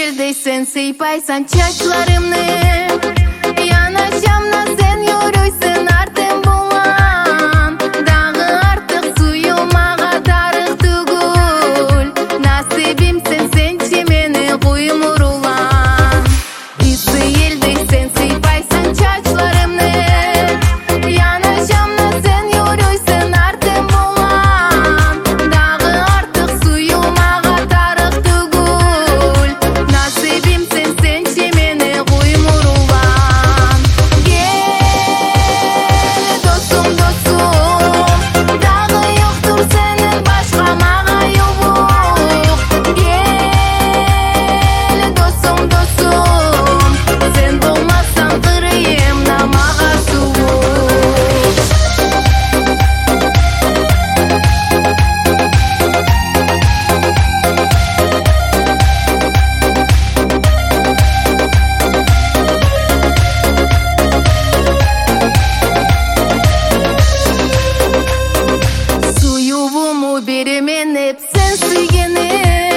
елдейсен, сыйпайсан чачларымны. Янашамна сен юройсың артым булан. Дагы артык суюмага тарых түгүл. Насибимсен сенчи мени куймурулан. Исы елдейсен, сыйпайсан чачларымны. Янашамна сен юройсың артым булан. Дагы артык суюмага тарых түгүл. Насибимсен сенчи мени куймурулан. Кел досум, досум, дагы жоктур сенин башка мага юлук. Кел досум, досум, сен болмасаң кырыйым да мага суук. Суюбуму беременеп сен сүйгеним.